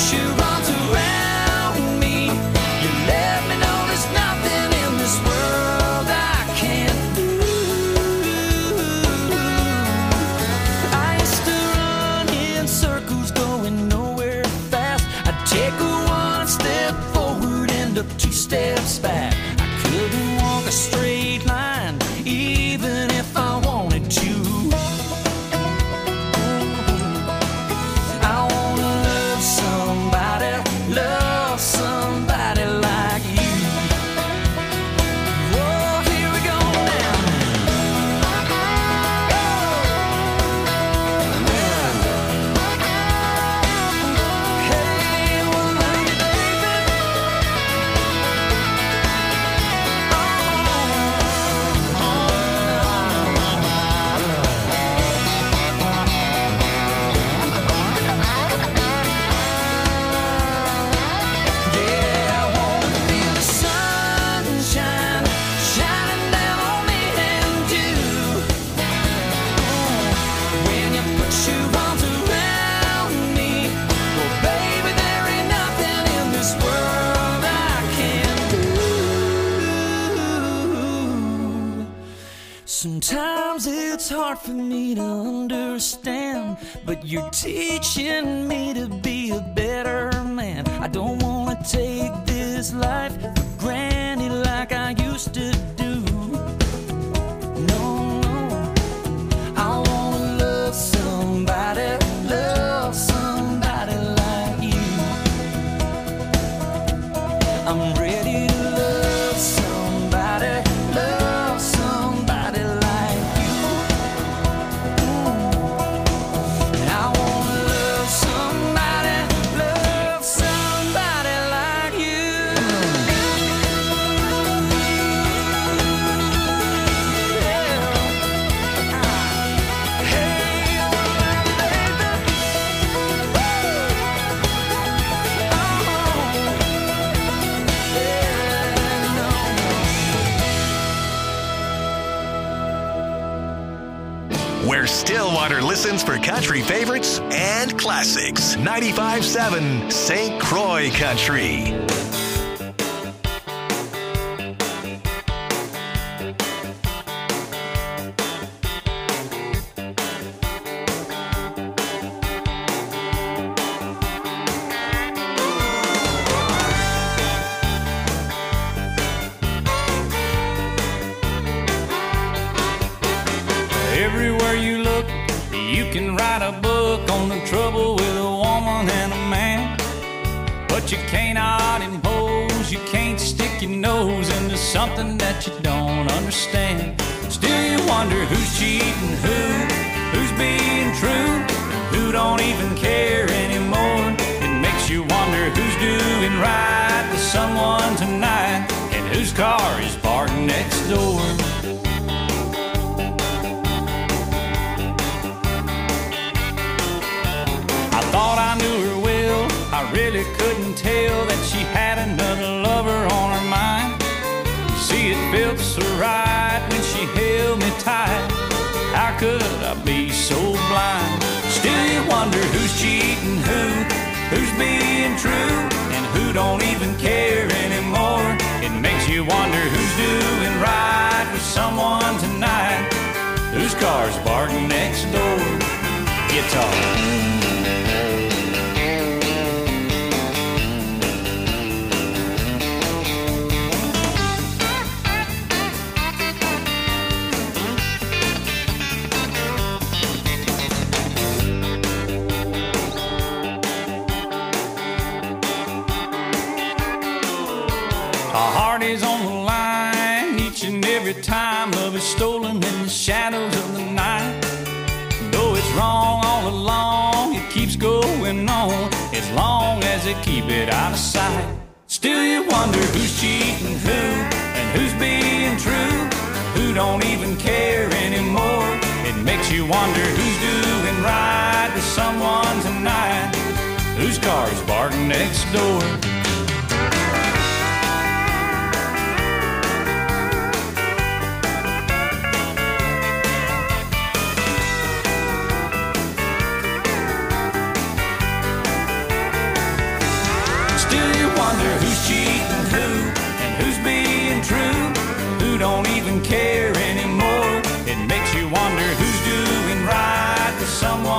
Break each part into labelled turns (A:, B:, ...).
A: put your arms around me. You let me know there's nothing in this world I can't do. I used to run in circles going nowhere fast. I'd take one step forward, end up two steps back. I couldn't walk a straight line even if I wanted to. I wanna love somebody like you. Whoa, here we go now. Hey, well, love you, baby. Yeah, I wanna feel the sunshine shining down on me and you. When you put your arms around me, well, baby, there ain't nothing in this world I can't do. Sometimes it's hard for me to understand, but you're teaching me to be a better man. I don't wanna take this life for granted like I used to do. No, no. I wanna love somebody like you. I'm ready to love somebody like you. I wanna love somebody like you.
B: Where Stillwater listens for country favorites and classics. 95.7 St. Croix Country.
A: Everywhere you look, you can write a book on the trouble with a woman and a man. But you cannot impose, you can't stick your nose into something that you don't understand. Still you wonder who's cheating who's being true, who don't even care anymore. It makes you wonder who's doing right with someone tonight, and whose car is parked next door. Thought I knew her well, I really couldn't tell that she had another lover on her mind. You see, it felt so right when she held me tight. How could I be so blind? Still you wonder who's cheating who's being true, and who don't even care anymore. It makes you wonder who's doing right with someone tonight, whose car's parked next door. Guitar. Our heart is on the line each and every time love is stolen in the shadows of the night. Though it's wrong all along, it keeps going on as long as they keep it out of sight. Still you wonder who's cheating who, and who's being true, who don't even care anymore. It makes you wonder who's doing right with someone tonight, whose car's parked next door.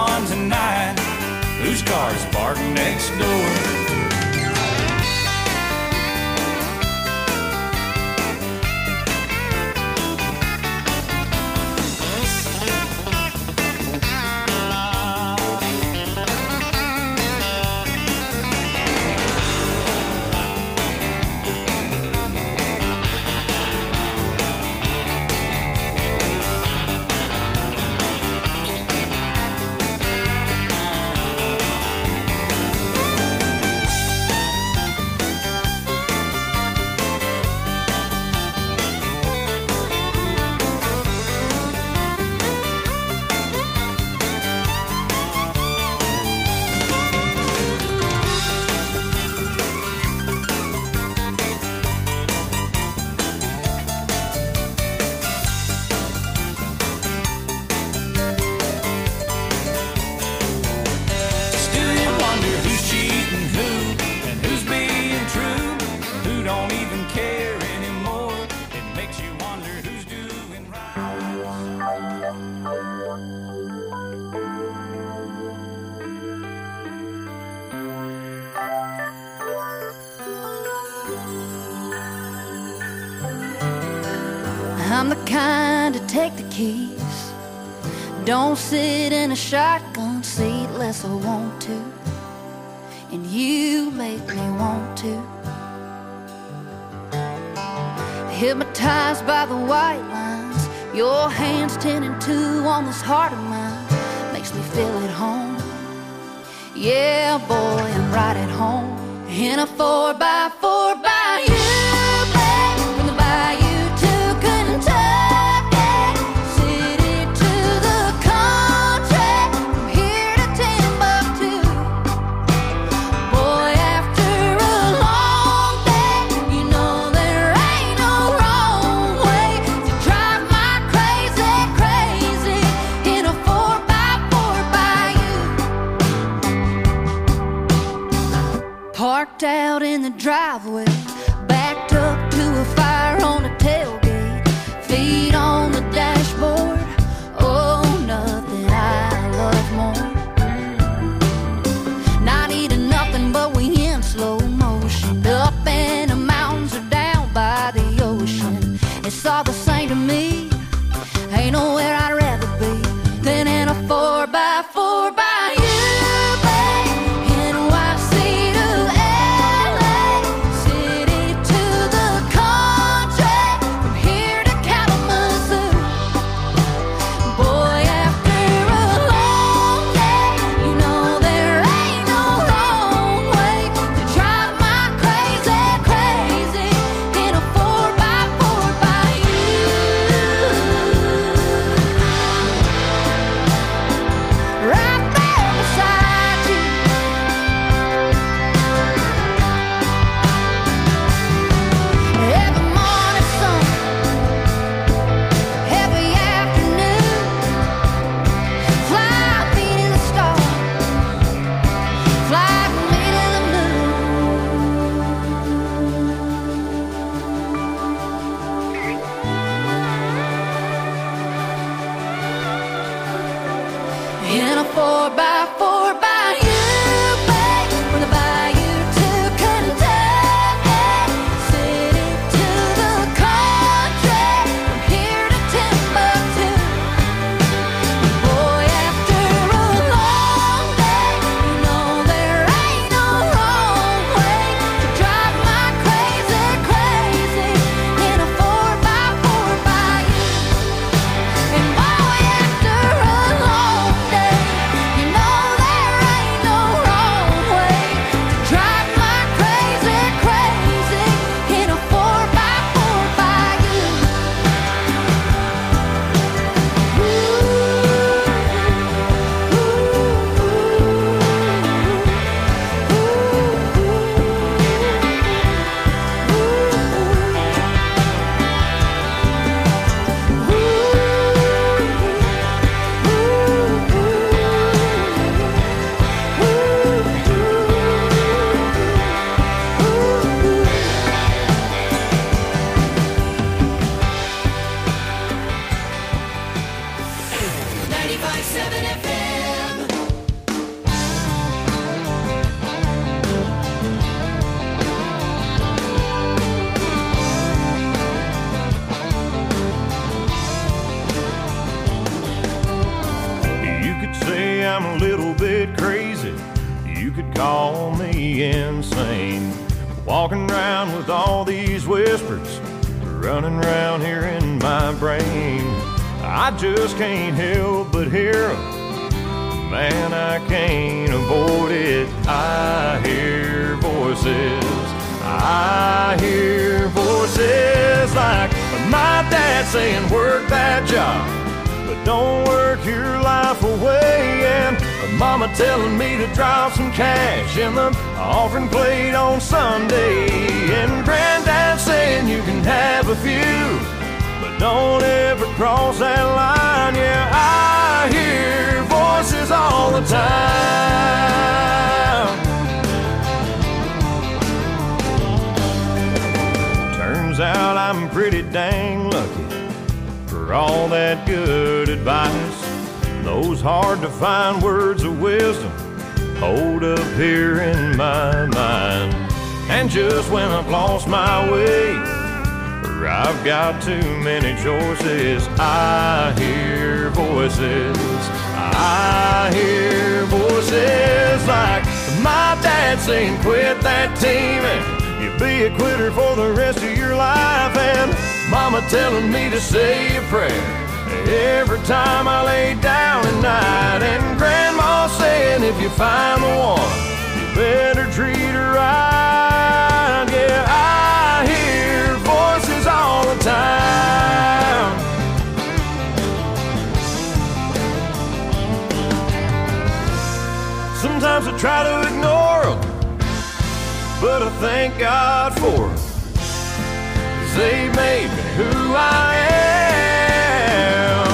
A: on tonight? Whose car's parked next door?
C: I'm the kind to take the keys, don't sit in a shotgun seat unless I want to, and you make me want to. Hypnotized by the white lines, your hands 10 and 2 on this heart of mine, makes me feel at home. Yeah, boy, I'm right at home in a 4x4 by you. Parked out in the driveway, backed up to a fire on the tailgate, feet on the dashboard. Oh, nothing I love more. Not eating nothing, but we in slow motion, up in the mountains or down by the ocean. It's all the same to me. Ain't nowhere I'd rather be than in a 4x4 by you. City
D: bit crazy. You could call me insane. Walking around with all these whispers running around here in my brain. I just can't help but hear them. Man, I can't avoid it. I hear voices. I hear voices like my dad saying, work that job, but don't work your life away. And mama telling me to drop some cash in the offering plate on Sunday. And granddad saying you can have a few, but don't ever cross that line. Yeah, I hear voices all the time. Turns out I'm pretty dang lucky for all that good advice. Those hard to find words of wisdom hold up here in my mind. And just when I've lost my way, or I've got too many choices, I hear voices. I hear voices like my dad saying, quit that team and you'll be a quitter for the rest of your life. And mama telling me to say a prayer every time I lay down at night. And grandma saying if you find the one, you better treat her right. Yeah, I hear voices all the time. Sometimes I try to ignore them, but I thank God for them, 'cause they made me who I am.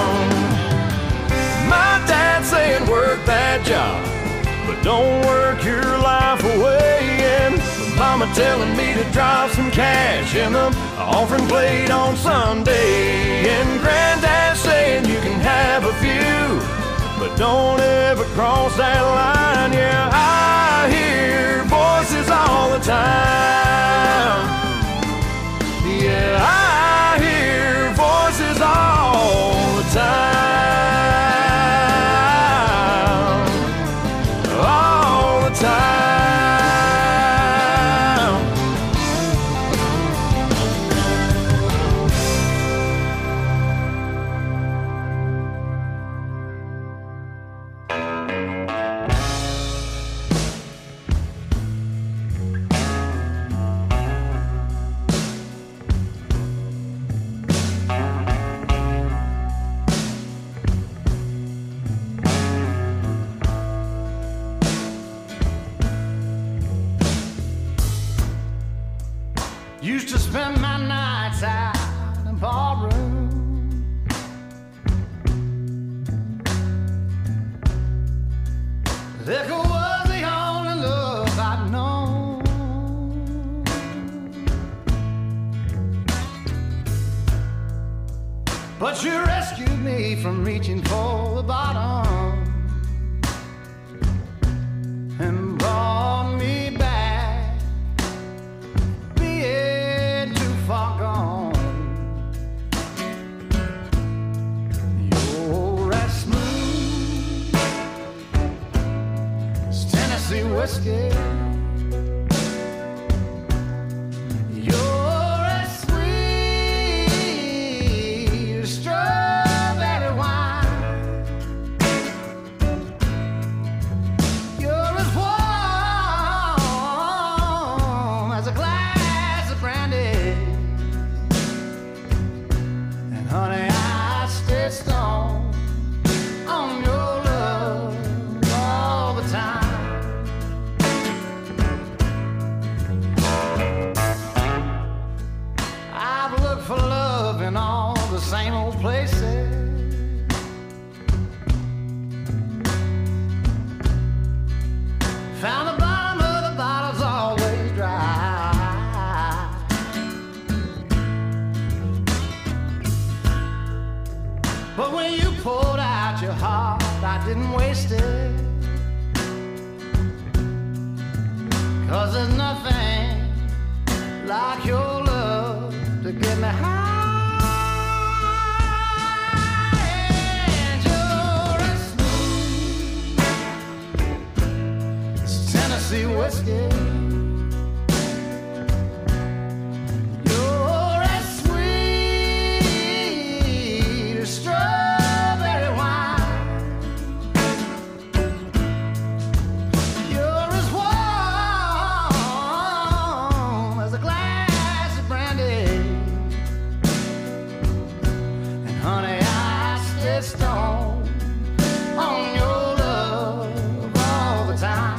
D: My dad saying work that job, but don't work your life away. And mama telling me to drop some cash in the offering plate on Sunday. And granddad saying you can have a few, but don't ever cross that line. Yeah, I hear voices all the time. Yeah, I hear voices all the time. All the time. Used to spend my nights out in ballroom. Liquor was the only love I'd known. But you rescued me from reaching for the bottom and brought me back, being too far gone. You're as smooth as Tennessee whiskey. You're as sweet as strawberry wine. You're as warm as a glass of brandy. And honey, I stay stoned on your love all the time. I've looked for love in all the same old places. Found the bottom of the bottle's always dry. But when you poured out your heart, I didn't waste it. 'Cause there's nothing like your love to get me high. And you're as smooth
E: Tennessee whiskey. You're as sweet as strawberry wine. You're as warm as a glass of brandy. And honey, I stay stoned on your love all the time.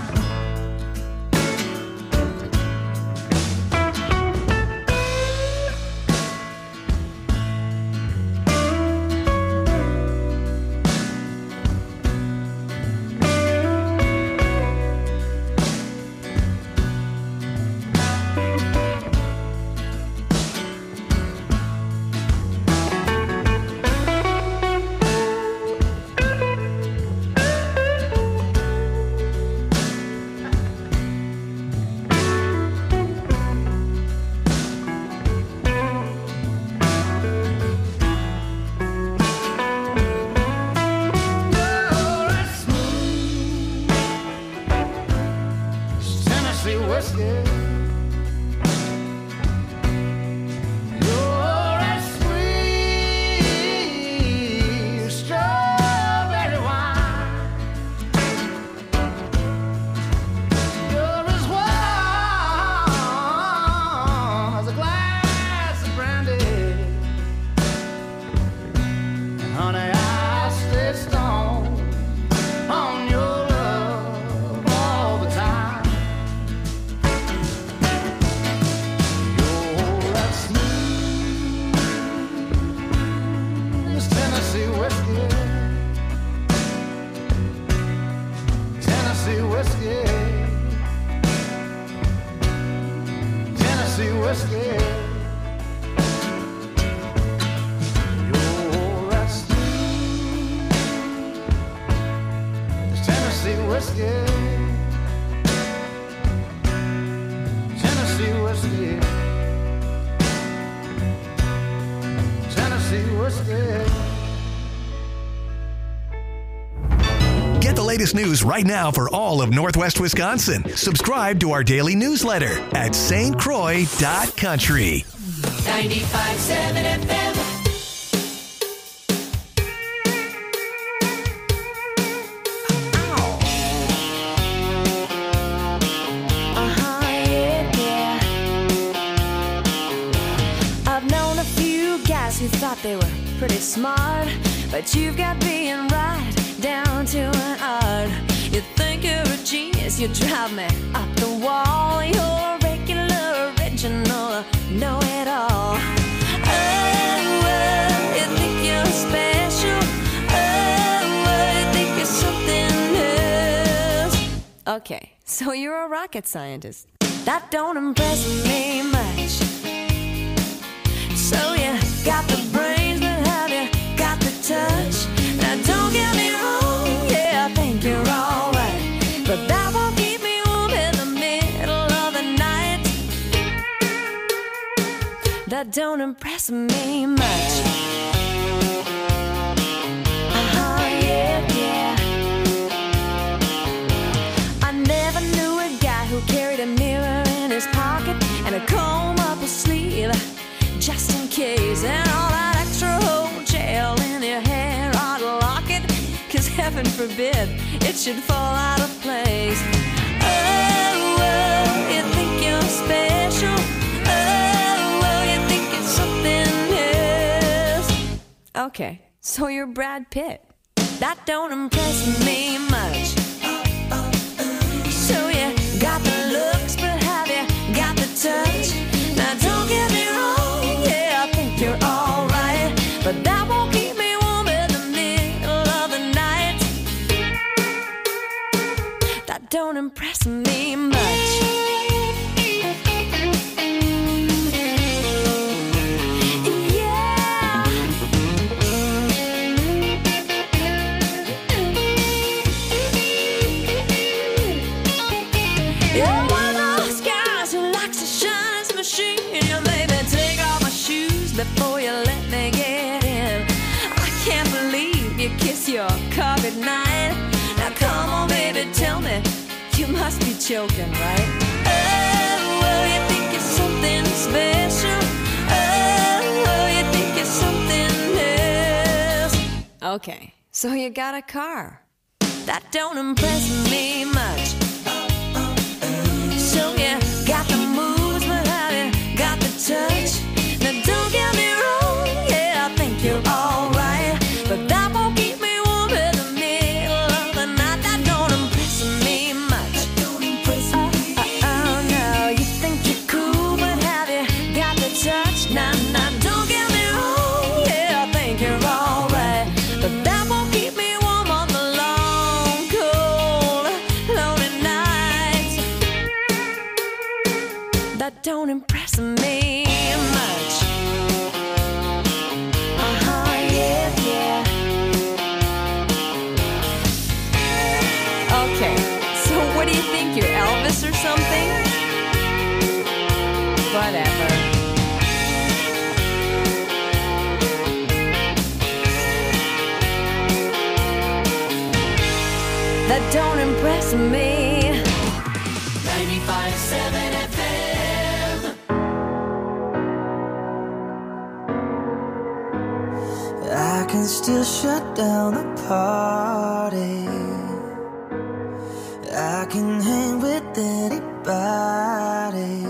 B: Get the latest news right now for all of Northwest Wisconsin. Subscribe to our daily newsletter at stcroix.country.
F: 95.7 FM.
G: Who thought they were pretty smart, but you've got being right down to an art. You think you're a genius, you drive me up the wall. You're a regular, original, know-it-all. Oh, you think you're special. Oh, you think you're something else. Okay, so you're a rocket scientist. That don't impress me much. So you got the brains, but have you got the touch? Now don't get me wrong, yeah, I think you're alright, but that won't keep me warm in the middle of the night. That don't impress me much. Yeah. I never knew a guy who carried a mirror in his pocket and a comb up his sleeve, just in case, and all that extra whole gel in your hair ought to lock it, 'cause heaven forbid it should fall out of place. Oh, you think you're special. Oh, you think it's something else. Okay, so you're Brad Pitt. That don't impress me much. So you got the looks, but have you got the touch? Now don't get me wrong, yeah, I think you're alright, but that won't keep me warm in the middle of the night. That don't impress me much. You're one of those guys who likes to shine his machine. You maybe take off my shoes before you let me get in. I can't believe you kiss your car goodnight. Now come on, baby, tell me, you must be joking, right? Oh, you think it's something special? Oh, you think it's something else? Okay, so you got a car. That don't impress me much. So you got the moves, but have you got the touch? Now don't get me wrong, yeah, I think you're alright, but that won't keep me warm in the middle of the night. That don't impress me much. Oh, no, you think you're cool, but have you got the touch? Nah, don't get me wrong, yeah, I think you're alright, but that won't keep me warm on the long, cold, lonely nights. That don't impress me much. Okay, so what do you think? You're Elvis or something? Whatever. That don't impress me.
F: 95.7 FM.
E: I can still shut down the party. I can hang with anybody.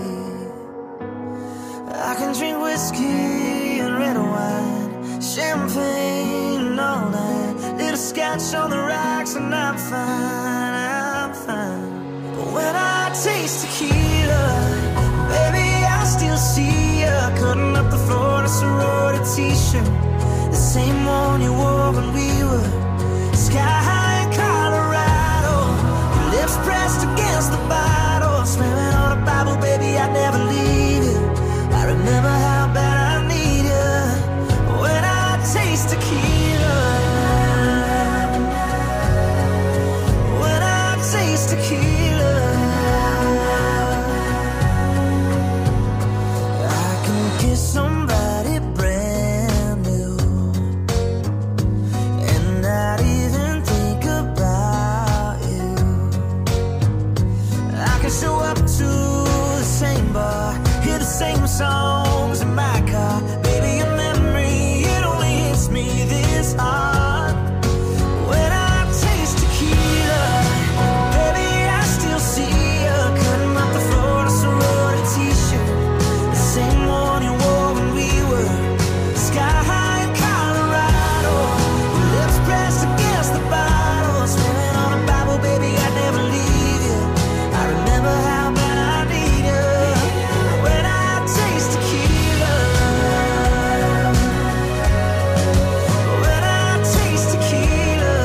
E: I can drink whiskey and red wine, champagne all night, little scotch on the rocks, and I'm fine, I'm fine. But when I taste tequila, baby, I still see ya cutting up the floor in a sorority t-shirt, the same one you wore when we were sky high in Colorado. Your lips pressed against the bottle, swearing on a Bible, baby, I'd never leave you. I remember how bad I need you when I taste tequila. When I taste tequila, I can kiss somebody brand new and not even think about you. I can show up to the same bar, hear the same songs in my car. Baby, your memory, it only hits me this hard. When I taste tequila, baby, I still see you cutting up the floor in a sorority t-shirt, the same one you wore when we were sky high in Colorado. Your lips pressed against the bottle, swearing on a Bible, baby, I'd never leave you. I remember how bad I need you when I taste tequila. When I taste tequila.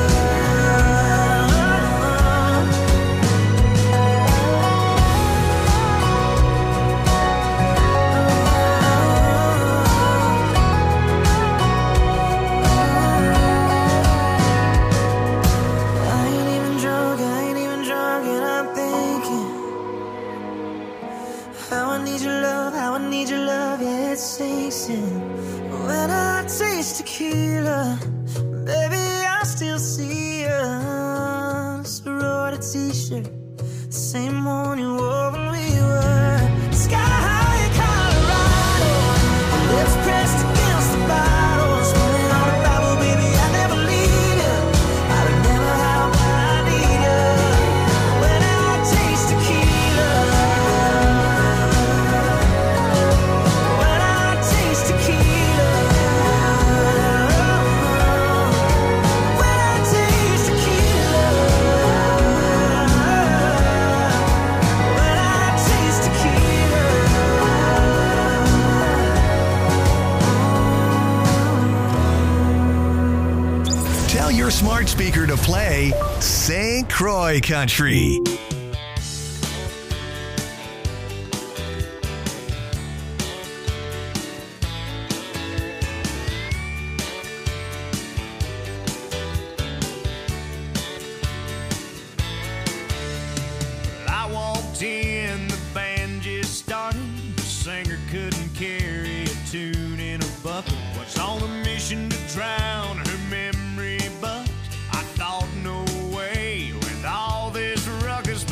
E: I ain't even drunk, and I'm thinking how I need your love, how I need your love, yeah, it sinks in. When I taste tequila, baby, I still see you. Sorority t-shirt, the same one you wore when we were sky high in Colorado. Lips pressed against the bottle, swearing on a Bible, baby, I never leave you. I remember how bad I need you when I taste tequila. When I taste tequila. When I taste tequila. When I taste tequila.
B: Tell your smart speaker to play St. Croix Country.
D: I walked in, the band just started. The singer couldn't carry a tune in a bucket. Was on a mission to drown her memory, but I thought, no way, with all this ruckus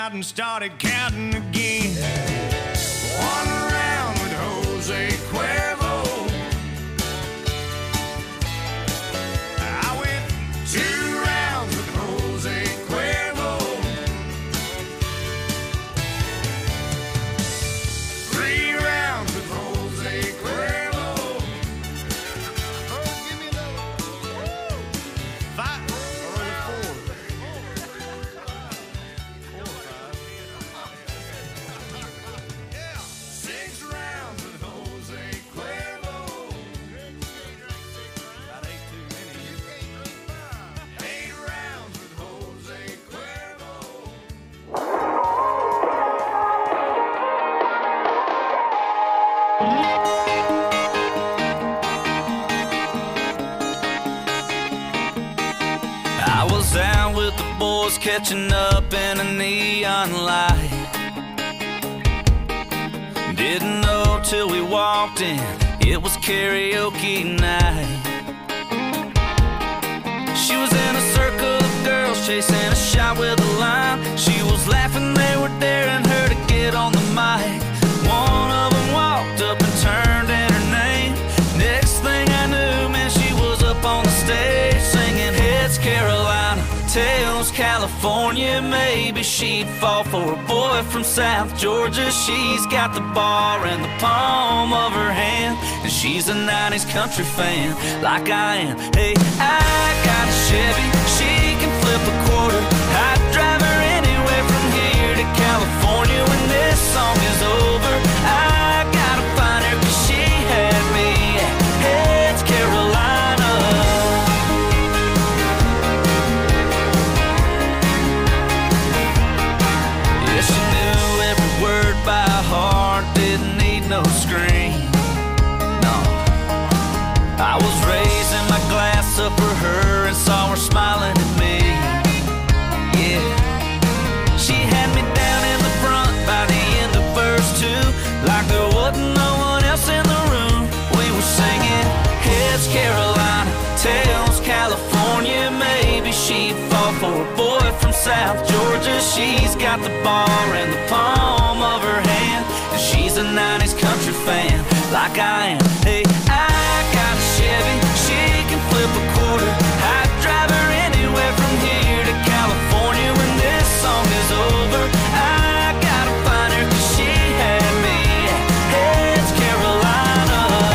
D: out and started counting again. One round with Jose Cuervo. I went 2 rounds with Jose Cuervo. 3 rounds with Jose Cuervo. Oh, give me another. 5 or 4. 4 or 5. Yeah. 6 rounds with Jose Cuervo. About 8 too many. 8 rounds with Jose Cuervo.
A: I was out with the boys catching up in a neon light. Didn't know till we walked in, it was karaoke night. She was in a circle of girls chasing a shot with a line. She was laughing, they were daring her to get on the mic. One of them walked up and turned in her name. Next thing I knew, man, she was up on the stage singing Heads Carolina, Tails California. Maybe she'd fall for a boy from South Georgia. She's got the bar in the palm of her hand, and she's a 90s country fan like I am. Hey, I got a Chevy, she can flip a quarter. I'd drive her anywhere from here to California. When this song is over, I gotta find her, 'cause she had me at Heads Carolina. Yeah, she knew every word by heart, didn't need no screen. No, I was raising my glass up for her and saw her smiling at me. Yeah, she had me down in the front by the end of verse 2, like there wasn't no one else in the room. We were singing Heads Carolina, Tails California. Maybe she'd fall for a boy from South Georgia. She's got the bar in the palm of her hand, and she's a 90s country fan like I am. Hey, I got a Chevy, she can flip a quarter. I'd drive her anywhere from here to California. When this song is over, I gotta find her, 'cause she had me at Heads Carolina.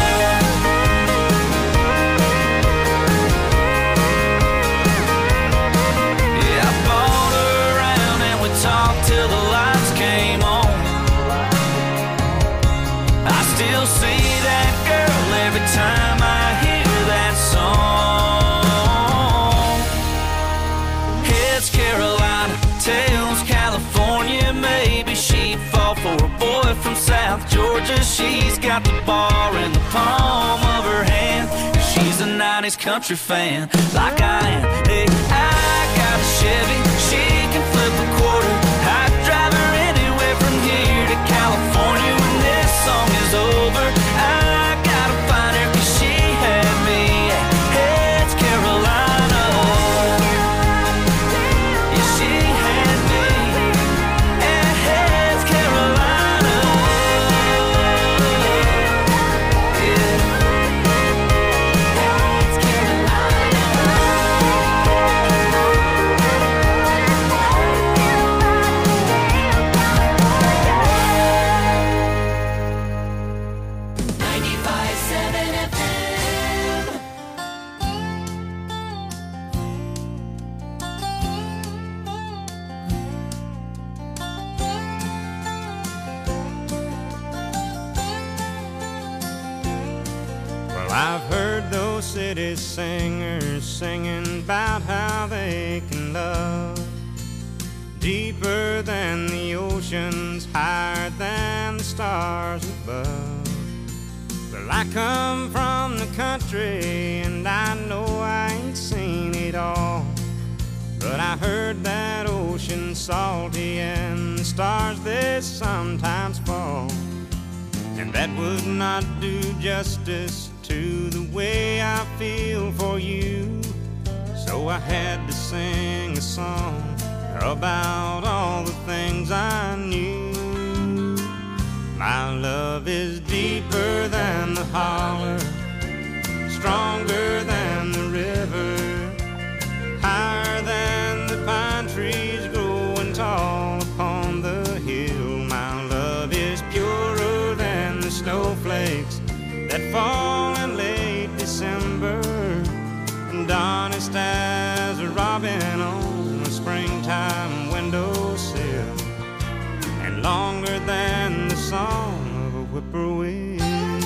A: Yeah, I bought her around and we talked till the lights came on. I still see that girl every time I hear that song. Heads Carolina, Tails California. Maybe she'd fall for a boy from South Georgia. She's got the bar in the palm of her hand, and she's a 90s country fan like I am. Hey, I got a Chevy, she can flip a quarter. I'd drive her anywhere from here to California. When this song is over, I gotta find her, 'cause she had me at Heads Carolina. Yeah, she had me at Heads Carolina. Yeah. Heads Carolina.
F: 95.7 FM.
D: Well, I've heard those city singers singing about how they can love deeper than the oceans, higher than the stars above. Well, I come from the country and I know I ain't seen it all, but I heard that ocean's salty and the stars they sometimes fall, and that would not do justice to the way I feel for you. So I had to sing a song
H: about all the things I knew. My love is deeper than the holler, stronger than the river, higher than the pine trees growing tall upon the hill. My love is purer than the snowflakes that fall in late December, and honest as a robin on a springtime windowsill, and longer than the song of a whippoorwill.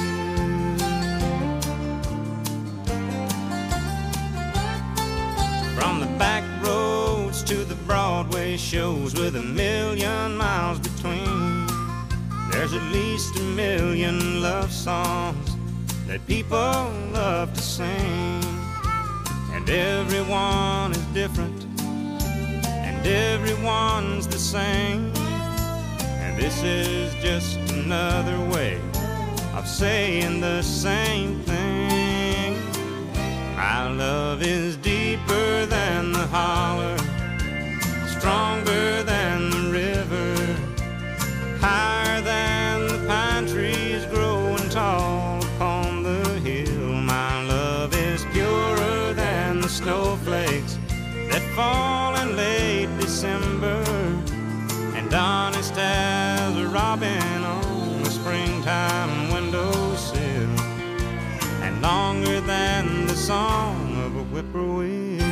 H: From the back roads to the Broadway shows with 1,000,000 miles between, there's at least 1,000,000 love songs that people love to sing. And everyone is different, and everyone's the same. And this is just another way of saying the same thing. My love is deeper than the holler, stronger than the river, higher than the pine trees growing tall upon the hill. My love is purer than the snowflakes that fall in late December, and honest as a robin on a springtime windowsill, and longer than the song of a whippoorwill.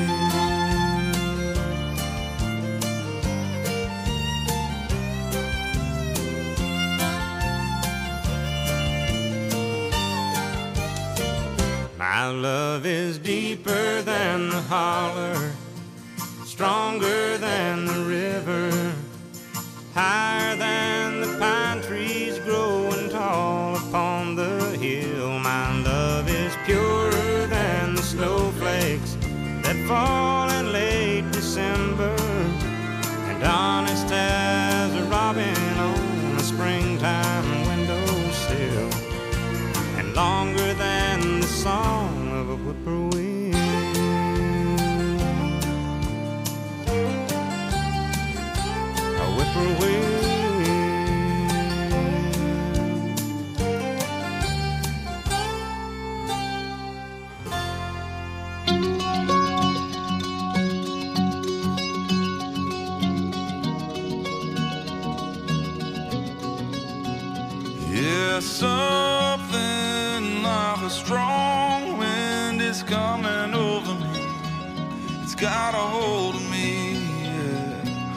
H: My love is deeper than the holler, stronger than the river, higher than the pine trees growing tall upon the hill. My love is purer than the snowflakes that fall in late December, and honest as a robin on a springtime windowsill, and longer than the song of a whippoorwill. A whippoorwill.
I: Yeah, something like a strong wind is coming over me. It's got a hold of me, yeah.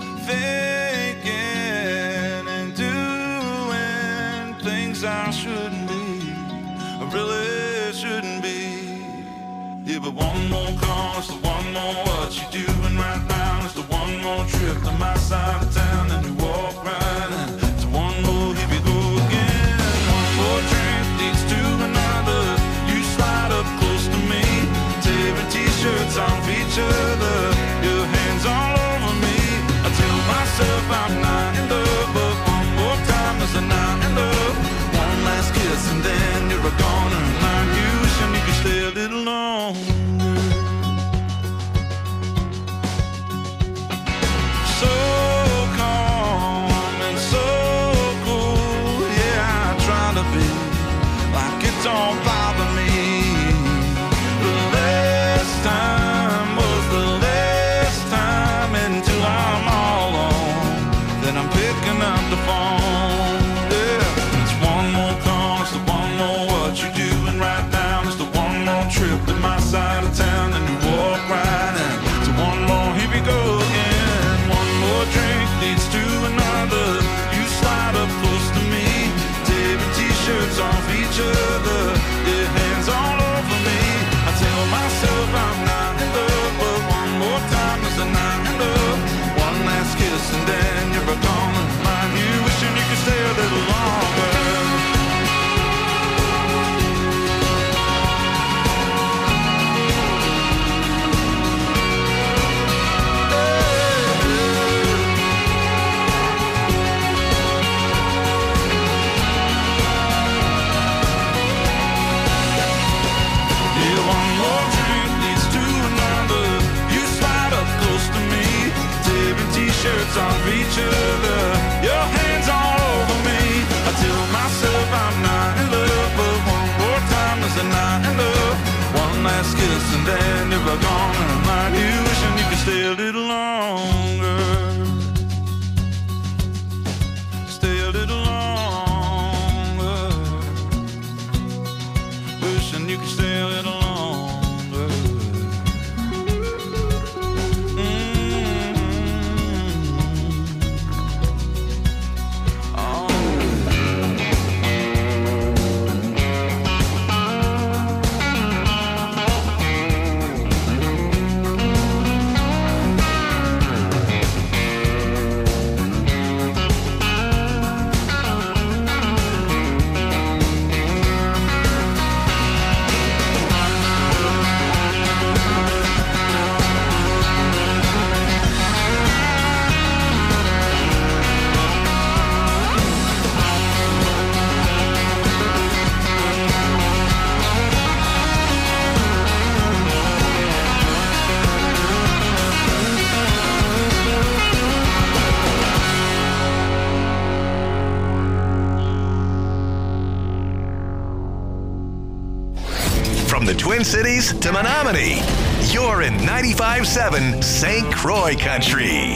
I: Thinking and doing things I shouldn't be, I really shouldn't be. Yeah, but one more call, it's the one more what you doing right now. It's the one more trip to my side of town, and you walk right in. It's one more, here we go again. One more drink leads to another. You slide up close to me, tearing t-shirts off each other, your hands all over me. I tell myself I'm not in love, but one more time is a not in love. One last kiss and then you're gone, and I'm wishing you could stay a little longer. So calm and so cool, yeah, I try to be like it don't bother me. The last time was the last time, until I'm all alone, then I'm picking up the phone. Yeah, it's one more call, it's the one more what you doing right now. It's the one more trip to my side of town, and you walk right in. It's one more, here we go again. One more drink leads to another. You slide up close to me, tearing t-shirts off each other, your hands all over me. I tell myself I'm not in love, but one more time is a not in love. One last kiss and then you're gone, and mind you wishing you could stay a little longer. shirts off each other, your hands all over me. I tell myself I'm not in love, but one more time is a night in love. One last kiss and then you're gone, and I'm like you wishing you could stay a little longer. Stay a little longer. Wishing you could stay a little longer.
B: From the Twin Cities to Menominee, you're in 95.7 St. Croix Country.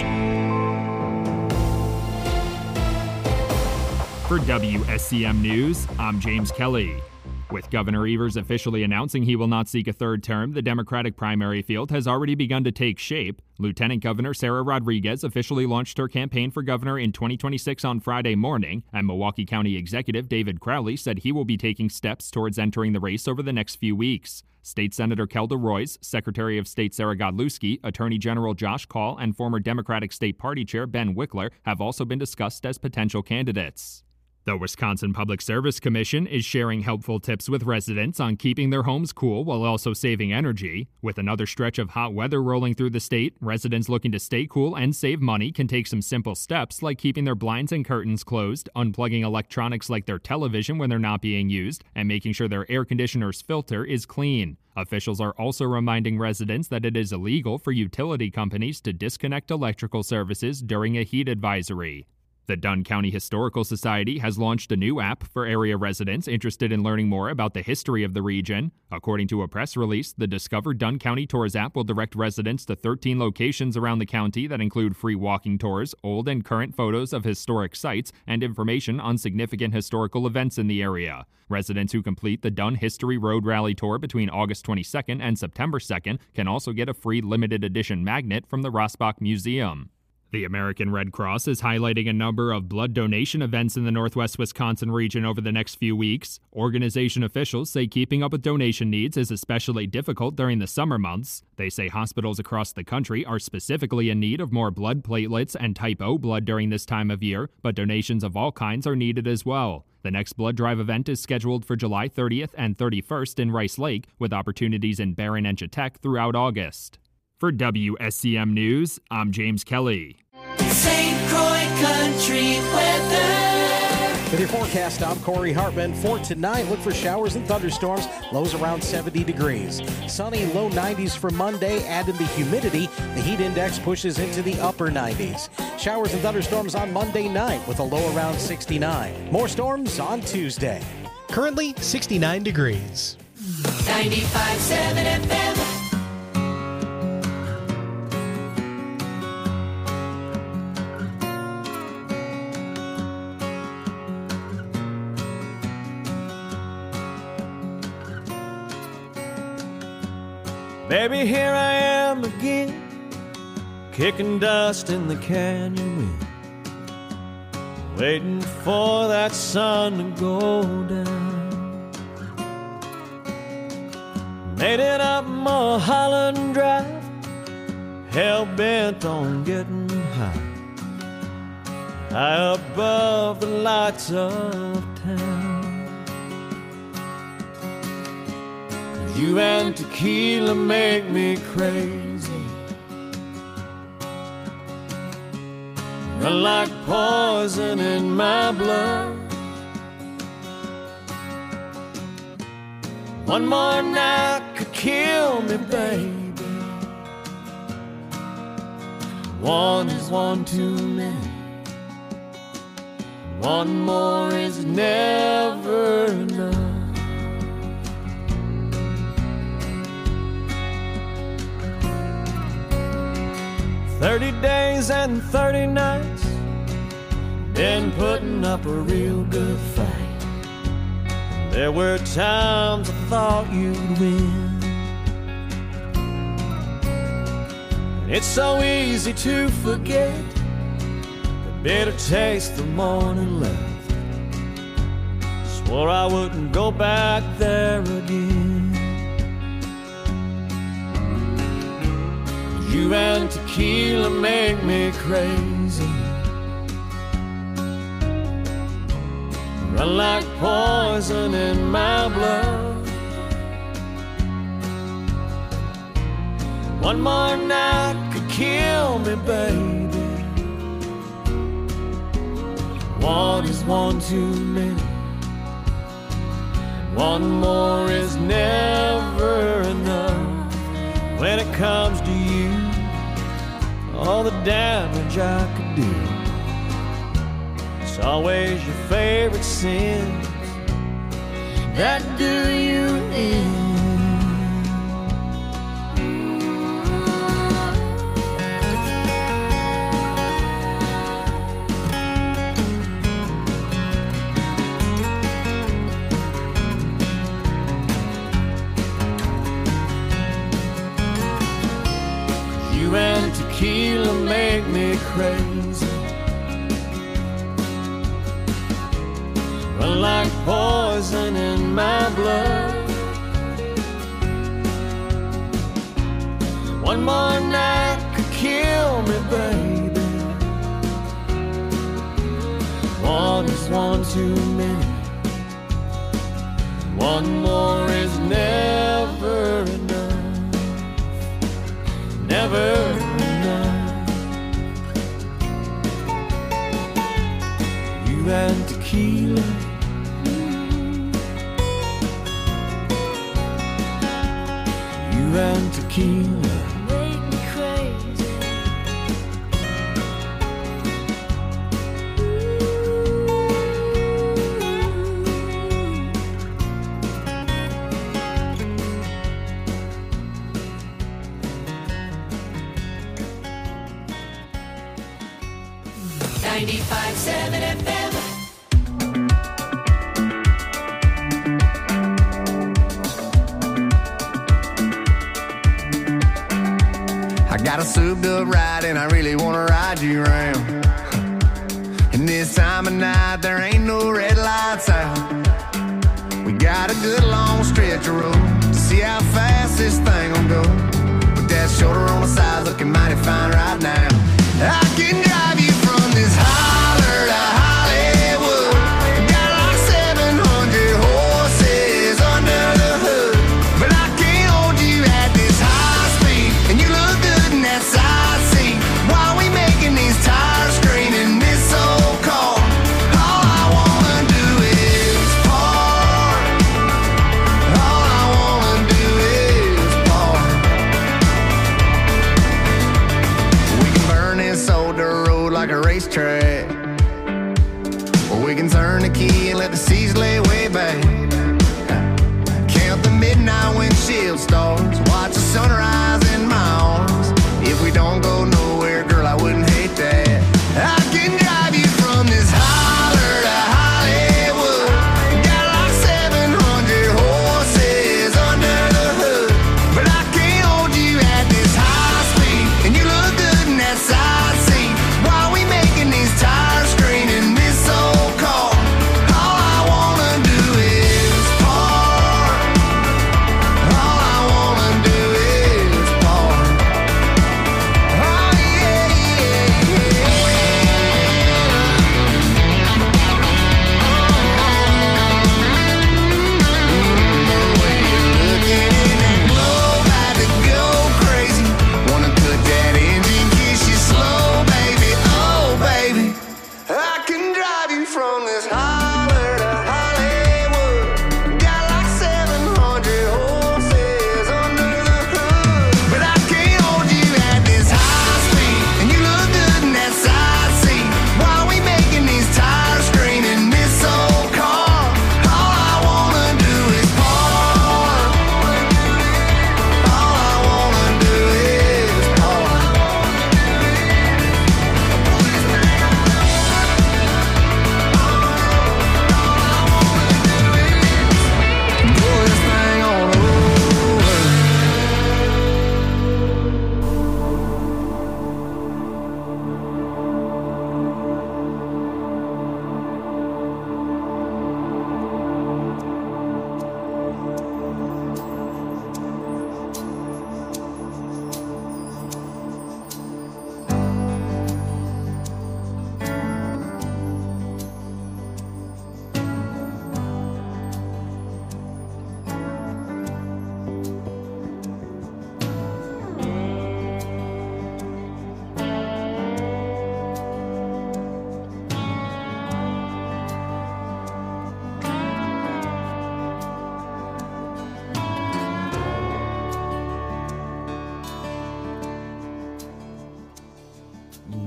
J: For WSCM News, I'm James Kelly. With Governor Evers officially announcing he will not seek a third term, the Democratic primary field has already begun to take shape. Lieutenant Governor Sarah Rodriguez officially launched her campaign for governor in 2026 on Friday morning, and Milwaukee County Executive David Crowley said he will be taking steps towards entering the race over the next few weeks. State Senator Kelda Roys, Secretary of State Sarah Godlewski, Attorney General Josh Kaul, and former Democratic State Party Chair Ben Wickler have also been discussed as potential candidates. The Wisconsin Public Service Commission is sharing helpful tips with residents on keeping their homes cool while also saving energy. With another stretch of hot weather rolling through the state, residents looking to stay cool and save money can take some simple steps like keeping their blinds and curtains closed, unplugging electronics like their television when they're not being used, and making sure their air conditioner's filter is clean. Officials are also reminding residents that it is illegal for utility companies to disconnect electrical services during a heat advisory. The Dunn County Historical Society has launched a new app for area residents interested in learning more about the history of the region. According to a press release, the Discover Dunn County Tours app will direct residents to 13 locations around the county that include free walking tours, old and current photos of historic sites, and information on significant historical events in the area. Residents who complete the Dunn History Road Rally Tour between August 22nd and September 2nd can also get a free limited edition magnet from the Rossbach Museum. The American Red Cross is highlighting a number of blood donation events in the northwest Wisconsin region over the next few weeks. Organization officials say keeping up with donation needs is especially difficult during the summer months. They say hospitals across the country are specifically in need of more blood platelets and type O blood during this time of year, but donations of all kinds are needed as well. The next blood drive event is scheduled for July 30th and 31st in Rice Lake, with opportunities in Barron and Chetek throughout August. For WSCM News, I'm James Kelly.
F: St. Croix Country weather.
K: With your forecast, I'm Corey Hartman. For tonight, look for showers and thunderstorms. Lows around 70 degrees. Sunny, low 90s for Monday. Add in the humidity. The heat index pushes into the upper 90s. Showers and thunderstorms on Monday night with a low around 69. More storms on Tuesday.
L: Currently 69 degrees.
F: 95.7 FM.
D: Baby, here I am again, kicking dust in the canyon wind, waiting for that sun to go down. Made it up Mulholland Drive, hell-bent on getting high, high above the lights of town. You and tequila make me crazy, run like poison in my blood. One more night could kill me, baby. One is one too many. One more is never enough. 30 days and 30 nights, been putting up a real good fight. There were times I thought you'd win. It's so easy to forget the bitter taste the morning left. Swore I wouldn't go back there again. You and tequila make me crazy. Run like poison in my blood. One more night could kill me, baby. One is one too many. One more is never enough. When it comes to you, all the damage I could do, it's always your favorite sins that do you in. You and tequila make me crazy. Run like poison in my blood. One more night could kill me, baby. One is one too many. One more is never enough. Never enough. You and tequila. You and tequila
G: make me crazy.
F: FM.
M: I got a suit built right and I really wanna ride you around. And this time of night there ain't no red lights out. We got a good long stretch of road to see how fast this thing will go. With that shoulder on the side looking mighty fine right now. I can drive you from this holler to Hollywood. Got like 700 horses under the hood. But I can't hold you at this high speed. And you look good in that side seat. While we making these tires scream in this old car. All I wanna do is park. All I wanna do is park. We can burn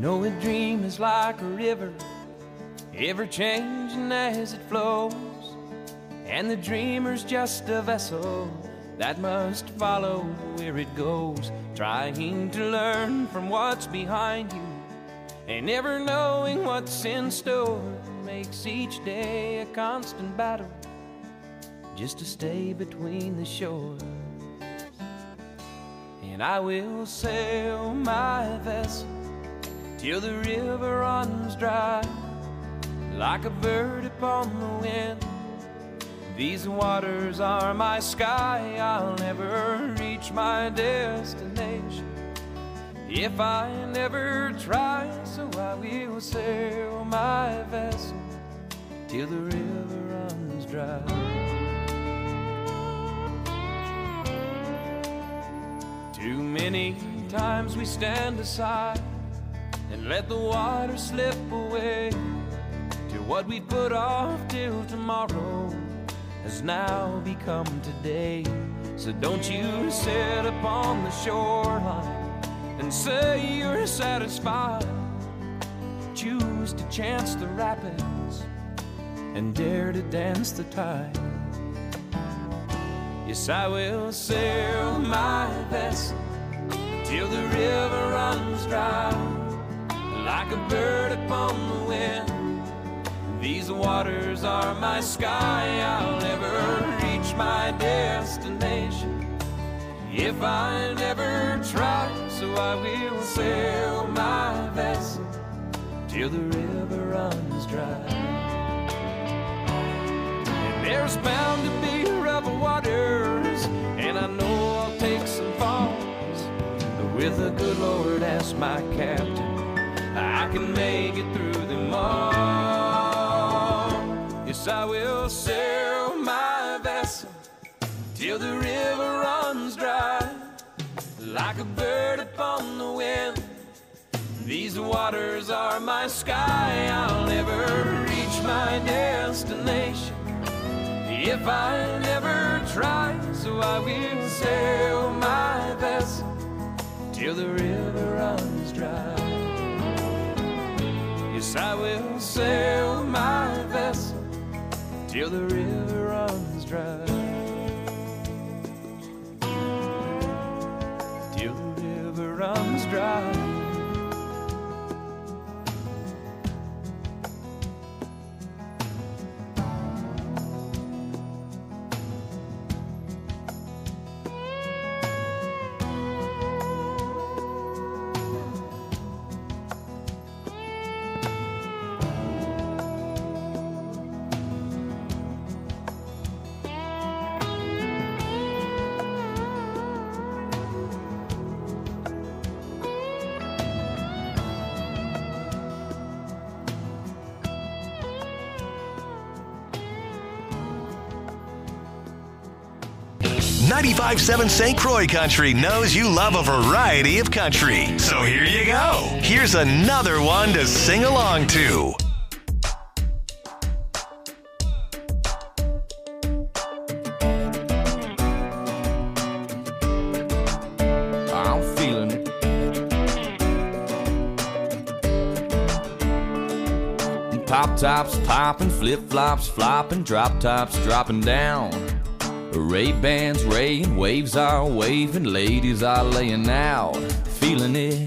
N: know a dream is like a river, ever changing as it flows, and the dreamer's just a vessel that must follow where it goes, trying to learn from what's behind you and never knowing what's in store makes each day a constant battle just to stay between the shore. And I will sail my vessel till the river runs dry, like a bird upon the wind. These waters are my sky, I'll never reach my destination if I never try. So I will sail my vessel till the river runs dry. Too many times we stand aside and let the water slip away till what we put off till tomorrow has now become today. So don't you sit upon the shoreline and say you're satisfied. Choose to chance the rapids and dare to dance the tide. Yes, I will sail my vessel till the river runs dry, like a bird upon the wind. These waters are my sky, I'll never reach my destination if I never try. So I will sail my vessel till the river runs dry. And there's bound to be rough waters, and I know I'll take some falls, but with the good Lord as my captain, I can make it through them all. Yes, I will sail my vessel till the river runs dry, like a bird upon the wind. These waters are my sky, I'll never reach my destination if I never try. So I will sail my vessel till the river runs dry. Yes, I will sail my vessel till the river runs dry. Till the river runs dry.
B: .957 St. Croix Country knows you love a variety of country. So here you go. Here's another one to sing along to.
N: I'm feeling it. Pop tops popping, flip flops flopping, drop tops dropping down. Ray-Bans raying, waves are waving, ladies are laying out, feeling it.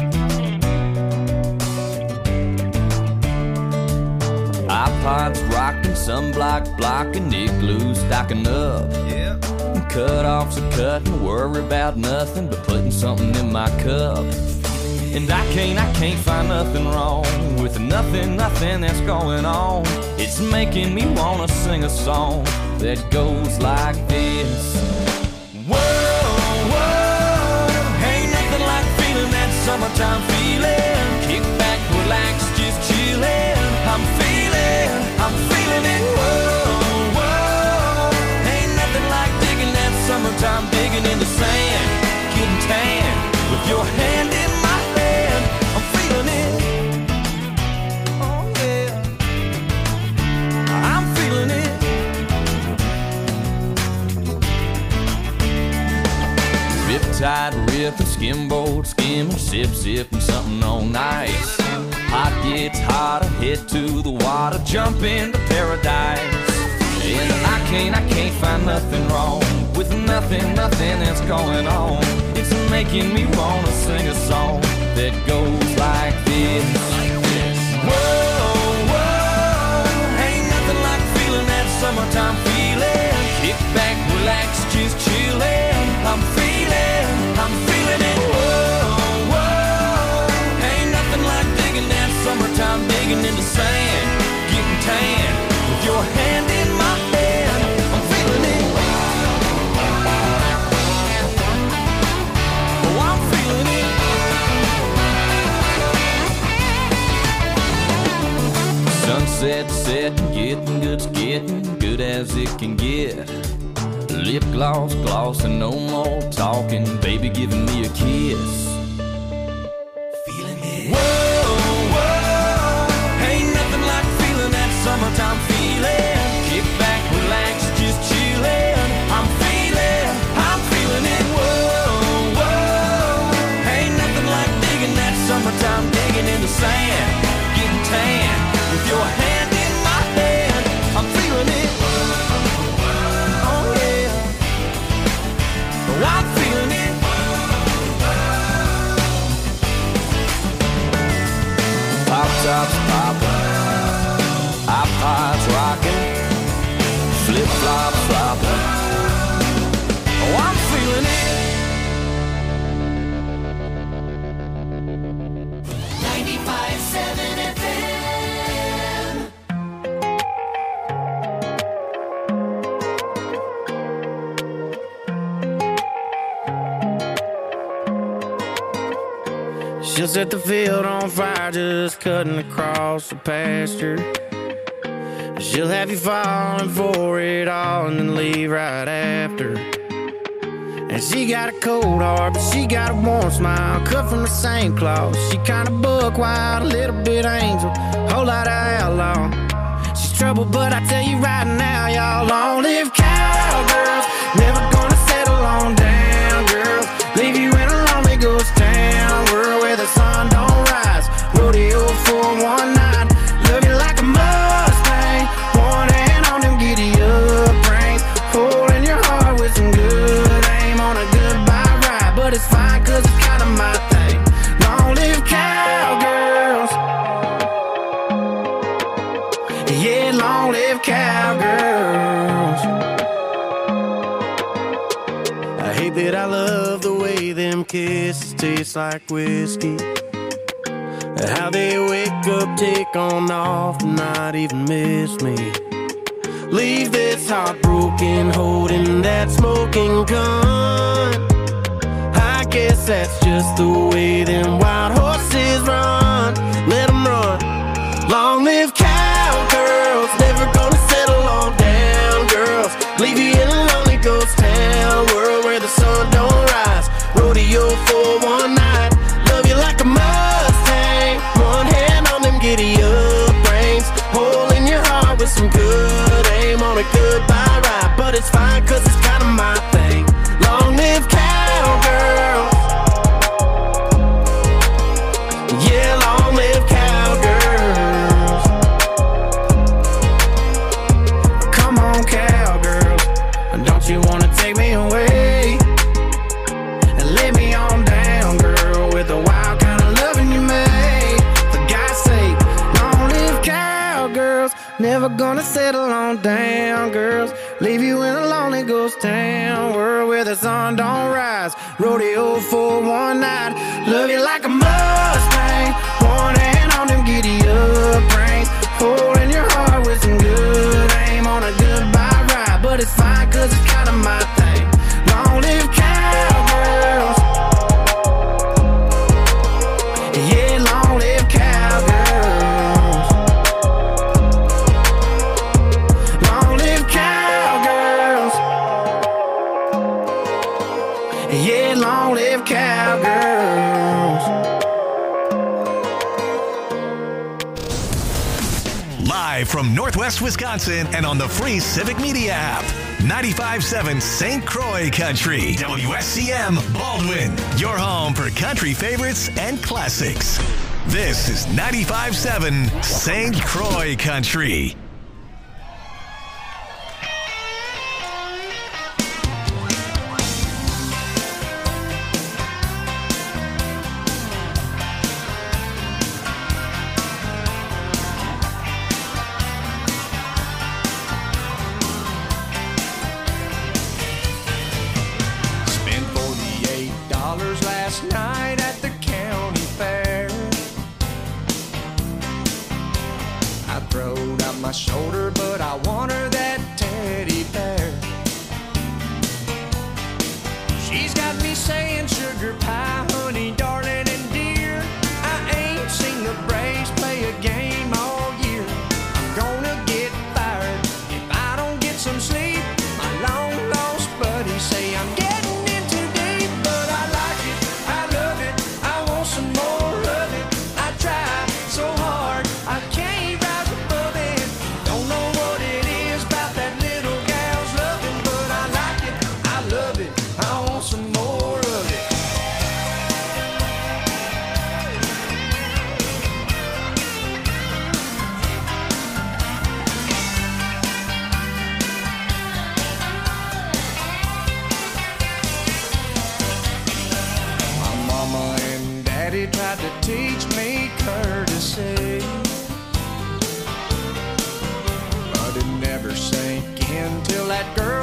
N: iPods rocking, sunblock blocking, igloos stocking up. Yeah. Cut-offs are cutting, worry about nothing but putting something in my cup. And I can't find nothing wrong with nothing that's going on. It's making me wanna sing a song that goes like this. Whoa, whoa, ain't nothing like feeling that summertime feeling. Kick back, relax, just chillin'. I'm feeling it. Whoa, whoa, ain't nothing like digging that summertime, digging in the sand, getting tan with your hand in my hand. I'm feeling it. Oh yeah, I'm feeling it. Riptide ripping, skimboard skimming, sipping something on nice. Hot gets hotter, head to the water, jump into paradise. And I can't find nothing wrong with nothing that's going on. It's making me wanna sing a song that goes like this. Whoa, whoa, ain't nothing like feeling that summertime feeling. Kick back, relax, just chillin'. I'm feeling it. Whoa, whoa, ain't nothing like digging that summertime, digging into sand, getting tan with your hand in my hand. I'm feeling it. Oh, I'm feeling it. Sunset setting, getting good as it can get. Lip gloss and no more talking, baby giving me a kiss. Feeling it. Whoa, whoa, ain't nothing like feeling that summertime feeling. Kick back, relax, just chillin'. I'm feeling it. Whoa, whoa, ain't nothing like digging that summertime, digging into sand, getting tan with your hand in my hand. I'm feeling it. I'm feeling it. Pop tops poppin', iPods rockin', flip flops floppin'. Oh, I'm feeling it.
F: 95.7 FM.
O: She'll set the field on fire, just cutting across the pasture. She'll have you falling for it all and then leave right after. And she got a cold heart, but she got a warm smile, cut from the same cloth. She kinda buck wild, a little bit angel, whole lot of outlaw. She's trouble, but I tell you right now, y'all, long live cowgirls. Never gonna settle on down, girls. Leave you in a lonely ghost town, world where the sun don't rise. Rodeo for one night, love you like a Mustang. One hand on them giddy up reins, holding your heart with some good aim on a goodbye ride. But it's fine, cause it's kinda my thing. Long live cowgirls. Yeah, long live cowgirls. I hate that I love the way them kisses taste like whiskey. How they wake up, take on off, and not even miss me. Leave this heartbroken, holding that smoking gun. I guess that's just the way them wild horses run. Let them run. Long live cowgirls, never gonna settle on down, girls. Leave you in a lonely ghost town, world where the sun don't rise. Rodeo for one night, love you like a Mustang. One hand on them giddy up reins, holding your heart with some good aim on a goodbye ride. But it's fine, cause it's kinda my thing. Long live cowgirls. Yeah, long live cowgirls. Come on, cowgirls, don't you wanna take me away and lay me on down, girl, with the wild kind of loving you made. For God's sake, long live cowgirls. Never gonna settle on down, girls. Leave you in a lonely ghost town, world where the sun don't rise. Rodeo for one night, love you like a Mustang. One hand on them giddy up reins, holding your heart with some good aim on a goodbye ride. But it's fine, cause it's kinda my thing. Long live cowgirls. Yeah, long live cowgirls. Long live cowgirls. Yeah, long live cowgirls.
B: Live from Northwest Wisconsin and on the free Civic Media app. 95.7 St. Croix Country. WSCM Baldwin. Your home for country favorites and classics. This is 95.7 St. Croix Country.
N: Last night at the county fair, I throwed out my shoulder, but I want her that teddy bear. She's got me saying sugar pie, honey, darling, and dear. I ain't seen the Braves play a game all year. I'm gonna get fired if I don't get some sleep. My long lost buddies say I'm getting tried to teach me courtesy, but it never sank in till that girl